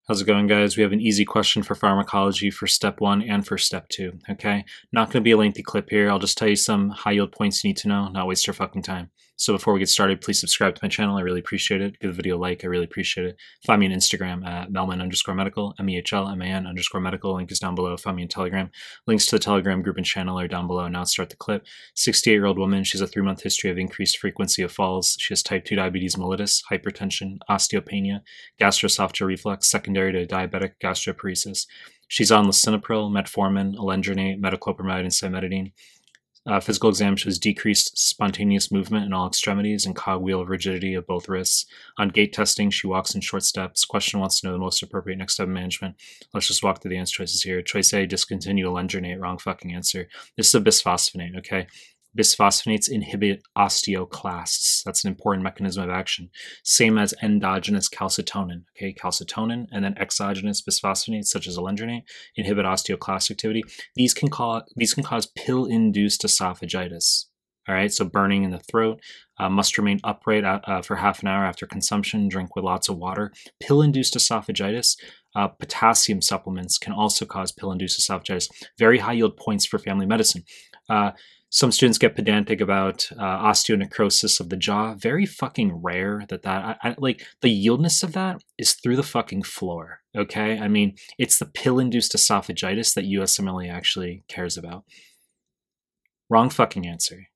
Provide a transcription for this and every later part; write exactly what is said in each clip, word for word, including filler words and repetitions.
How's it going, guys? We have an easy question for pharmacology for step one and for step two, okay? Not going to be a lengthy clip here. I'll just tell you some high yield points you need to know, not waste your fucking time. So before we get started, please subscribe to my channel. I really appreciate it. Give the video a like. I really appreciate it. Find me on Instagram at melman underscore medical, M E H L M A N underscore medical. Link is down below. Find me on Telegram. Links to the Telegram group and channel are down below. Now let's start the clip. sixty-eight-year-old woman. She's a three-month history of increased frequency of falls. She has type two diabetes mellitus, hypertension, osteopenia, gastroesophageal reflux, secondary to diabetic gastroparesis. She's on lisinopril, metformin, alendronate, metoclopramide, and cimetidine. Uh, physical exam shows decreased spontaneous movement in all extremities and cogwheel rigidity of both wrists. On gait testing, she walks in short steps. Question wants to know the most appropriate next step of management. Let's just walk through the answer choices here. Choice A, discontinue alendronate. Wrong fucking answer. This is a bisphosphonate, okay? Bisphosphonates inhibit osteoclasts. That's an important mechanism of action. Same as endogenous calcitonin. Okay, calcitonin and then exogenous bisphosphonates such as alendronate inhibit osteoclast activity. These can cause these can cause pill-induced esophagitis. All right, so burning in the throat. Uh, must remain upright uh, for half an hour after consumption. Drink with lots of water. Pill-induced esophagitis. Uh, potassium supplements can also cause pill-induced esophagitis. Very high yield points for family medicine. Uh, Some students get pedantic about uh, osteonecrosis of the jaw. Very fucking rare that that, I, I, like, the yieldness of that is through the fucking floor, okay? I mean, it's the pill-induced esophagitis that U S M L E actually cares about. Wrong fucking answer.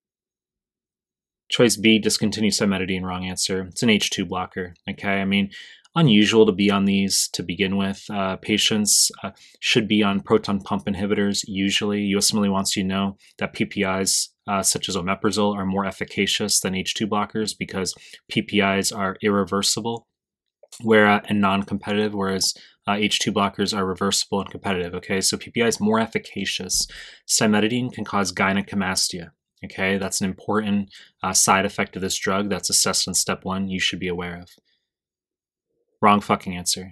Choice B, discontinue cimetidine. Wrong answer. It's an H two blocker, okay? I mean, unusual to be on these to begin with. Uh, patients uh, should be on proton pump inhibitors usually. U S M L E wants you to know that P P Is uh, such as omeprazole are more efficacious than H two blockers because P P Is are irreversible where, uh, and non-competitive, whereas uh, H two blockers are reversible and competitive. Okay, so P P I is more efficacious. Cimetidine can cause gynecomastia. Okay, that's an important uh, side effect of this drug that's assessed in step one you should be aware of. Wrong fucking answer.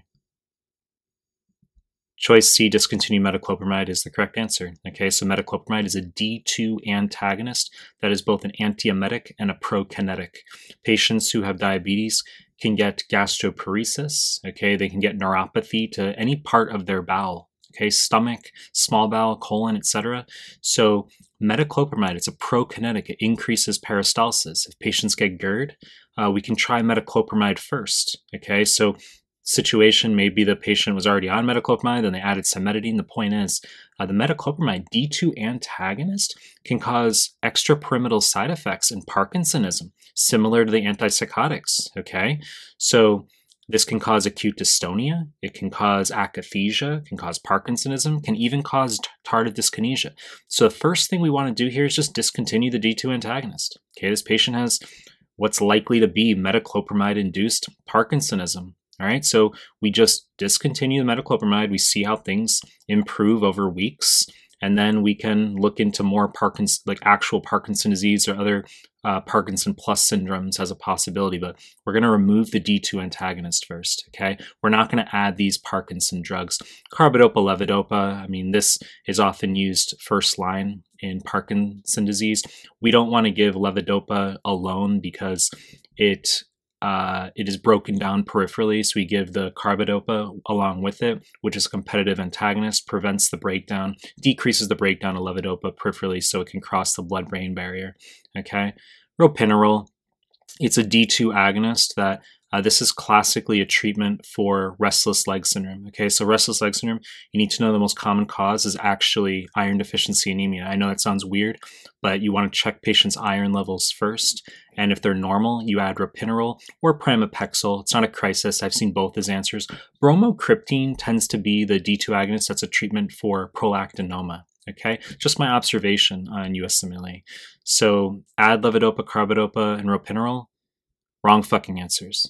Choice C, discontinue metoclopramide is the correct answer. Okay, so metoclopramide is a D two antagonist that is both an antiemetic and a prokinetic. Patients who have diabetes can get gastroparesis. Okay, they can get neuropathy to any part of their bowel. Okay, stomach, small bowel, colon, et cetera. So metoclopramide, it's a prokinetic. It increases peristalsis. If patients get GERD, uh, we can try metoclopramide first. Okay, so situation may be the patient was already on metoclopramide, then they added cimetidine. The point is, uh, the metoclopramide D two antagonist can cause extrapyramidal side effects in Parkinsonism, similar to the antipsychotics. Okay, so this can cause acute dystonia, it can cause akathisia, can cause Parkinsonism, can even cause tardive dyskinesia. So the first thing we want to do here is just discontinue the D two antagonist. Okay, this patient has what's likely to be metoclopramide-induced Parkinsonism. All right, so we just discontinue the metoclopramide, we see how things improve over weeks, and then we can look into more Parkinson, like actual Parkinson disease or other uh, Parkinson plus syndromes as a possibility, but we're going to remove the D two antagonist first, okay? We're not going to add these Parkinson drugs. Carbidopa, levodopa, I mean, this is often used first line in Parkinson disease. We don't want to give levodopa alone because it Uh, it is broken down peripherally, so we give the carbidopa along with it, which is a competitive antagonist, prevents the breakdown, decreases the breakdown of levodopa peripherally so it can cross the blood-brain barrier, okay? Ropinirole, it's a D two agonist that Uh, this is classically a treatment for restless leg syndrome. Okay, so restless leg syndrome, you need to know the most common cause is actually iron deficiency anemia. I know that sounds weird, but you want to check patients' iron levels first. And if they're normal, you add ropinirole or pramipexole. It's not a crisis. I've seen both as answers. Bromocriptine tends to be the D two agonist. That's a treatment for prolactinoma. Okay, just my observation on U S M L E. So add levodopa, carbidopa, and ropinirole. Wrong fucking answers.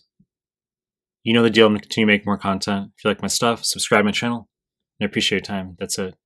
You know the deal. I'm going to continue making more content. If you like my stuff, subscribe to my channel. And I appreciate your time. That's it.